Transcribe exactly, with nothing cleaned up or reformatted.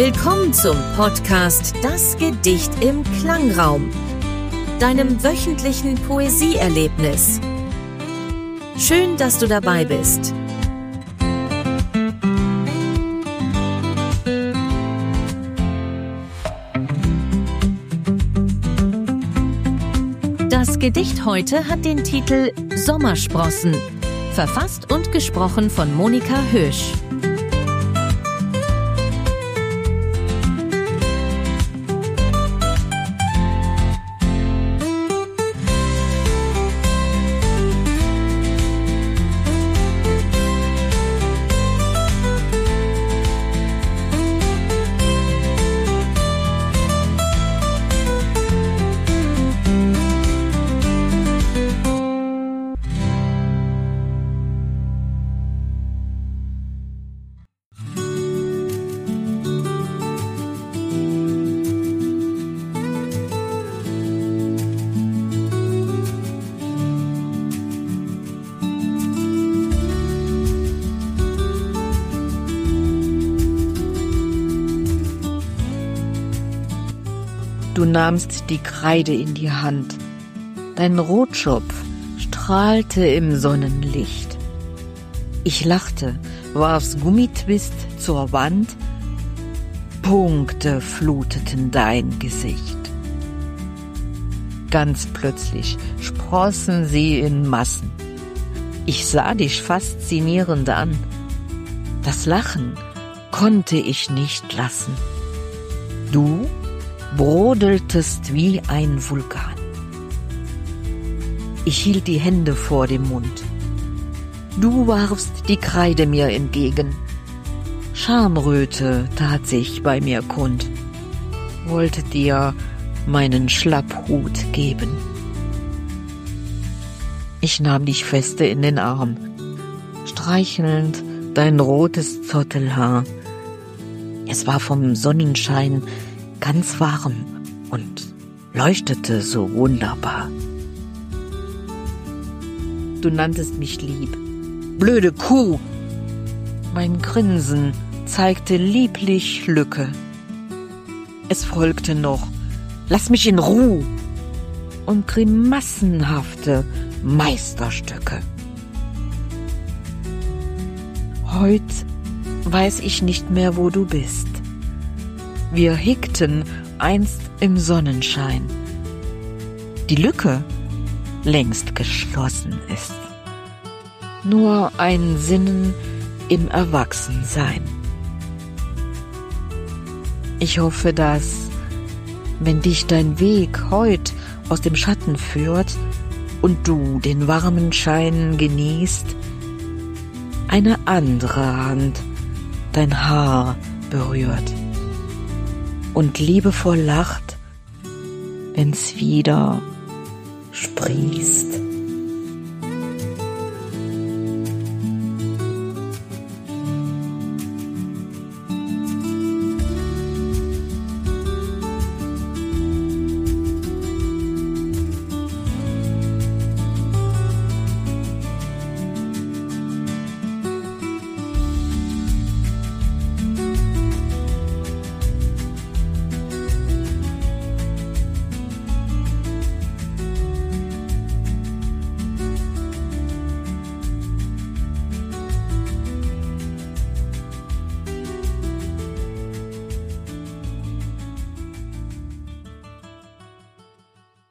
Willkommen zum Podcast Das Gedicht im Klangraum, deinem wöchentlichen Poesieerlebnis. Schön, dass du dabei bist. Das Gedicht heute hat den Titel Sommersprossen, verfasst und gesprochen von Monika Hösch. Du nahmst die Kreide in die Hand, dein Rotschopf strahlte im Sonnenlicht. Ich lachte, warf's Gummitwist zur Wand, Punkte fluteten dein Gesicht. Ganz plötzlich sprossen sie in Massen. Ich sah dich faszinierend an. Das Lachen konnte ich nicht lassen. Du brodeltest wie ein Vulkan. Ich hielt die Hände vor dem Mund. Du warfst die Kreide mir entgegen. Schamröte tat sich bei mir kund. Wollte dir meinen Schlapphut geben. Ich nahm dich feste in den Arm, streichelnd dein rotes Zottelhaar. Es war vom Sonnenschein ganz warm und leuchtete so wunderbar. Du nanntest mich lieb. Blöde Kuh! Mein Grinsen zeigte lieblich Lücke. Es folgte noch, lass mich in Ruh! Und grimassenhafte Meisterstücke. Heut weiß ich nicht mehr, wo du bist. Wir hickten einst im Sonnenschein. Die Lücke längst geschlossen ist. Nur ein Sinnen im Erwachsensein. Ich hoffe, dass, wenn dich dein Weg heut aus dem Schatten führt und du den warmen Schein genießt, eine andere Hand dein Haar berührt und liebevoll lacht, wenn's wieder sprießt.